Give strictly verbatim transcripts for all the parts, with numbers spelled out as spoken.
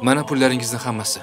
Mana pullaringizni hammasi.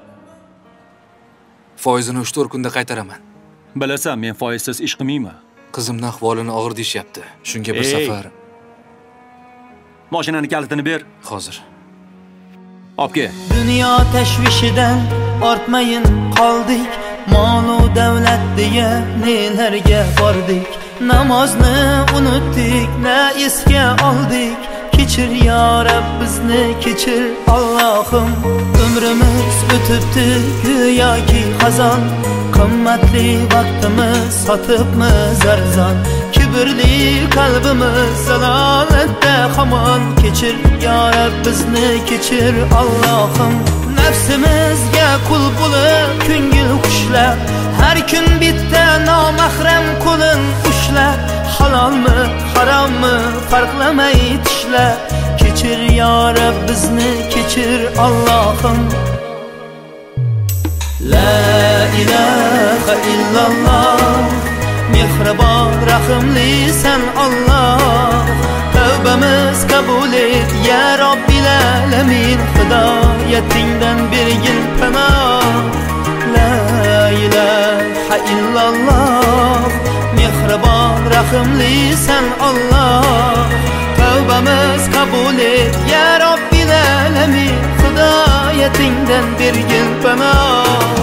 Foizini uch to'rt kunda qaytaraman. Bilasan, men foizsiz ish qilmayman. Qizimning ahvolini og'ir deyishyapti. Shunga bir safar. Mashinani kalitini ber. Hozir. Olib kel. Dunyo tashvishidan ortmayin qoldik. Mol va davlat deya nelarga bordik. Namozni unutdik, na esga oldik. Kechir ya Rab bizni, kechir Allohim. Umrimiz o'tibdi go'yoki xazon. Qimmatli vaqtimiz sotibmiz arzon. Kibrli qalbimiz zalolatda hamon. Kechir ya Rab bizni, kechir Allohim. Nafsimizga qul bo'lib ko'ngil qushlab, har kun bitta nomahram qo'lin ushlab, halolmi harommi farqlamay tishlab, kechir ya Rab bizni, kechir Allohim. La ilaha illalloh, mehribon rahimli sen Alloh. Tavbamiz qabul et ya Robbil alamin, hidoyatingdan bergin panoh. La ilaha illalloh, mehribon rahimli sen Alloh. Tavbamiz qabul et ya Robbil alamin, hidoyatingdan bergin panoh.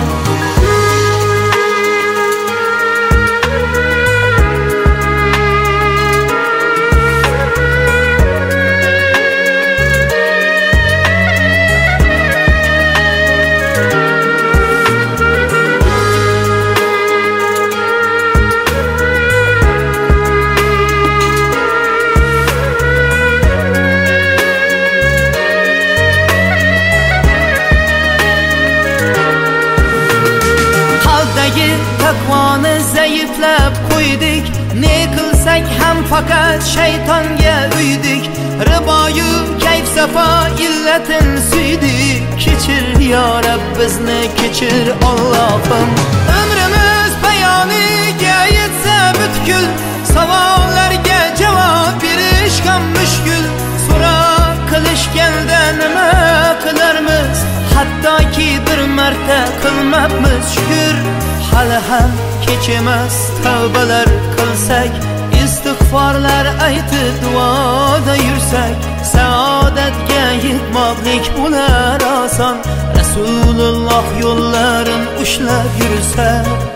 Takvoni zaiflab qo'ydik, ne qilsak ham faqat shaytonga uydik. Riboyu kayf safo illatin suydik. Kechir ya Rab bizni, kechir Allohim. Umrimiz payoniga yetsa butkul, savollarga javob berish ham mushkul. So'roq qilishganda nima qilarmiz? Hattoki bir marta qilmabmiz shukr. Hali ham kechimas tavbalar qilsak, istig'forlar aytib duoda yursak, saodatga yetmoqlik bo'lar oson. Rasululloh yo'llarin ushlab yursak.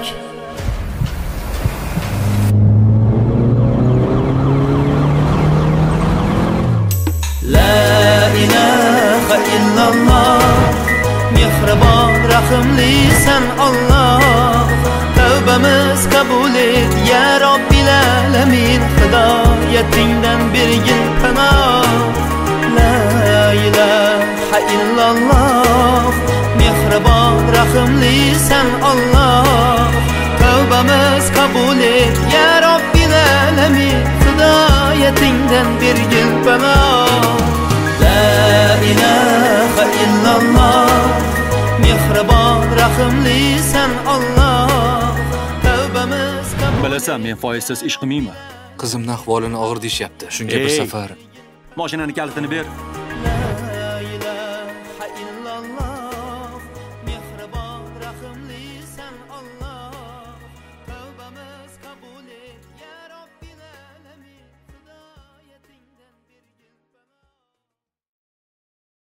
La ilaha illalloh, mehribon rahimli sen Alloh. Tavbamiz qabul et ya Robbil alamin, hidoyatingdan bergin panoh. La ilaha illalloh, mehribon rahimli sen Alloh. Tavbamiz qabul et ya Robbil alamin, hidoyatingdan bergin panoh. La ilaha illalloh, mehribon rahimli sen Alloh. Tavbamiz qabul. Bilasan, men foizsiz ish qilmayman. Qizimning ahvolini og'ir deyishyapti. Shunga bir safar. Mashinani kalitini ber.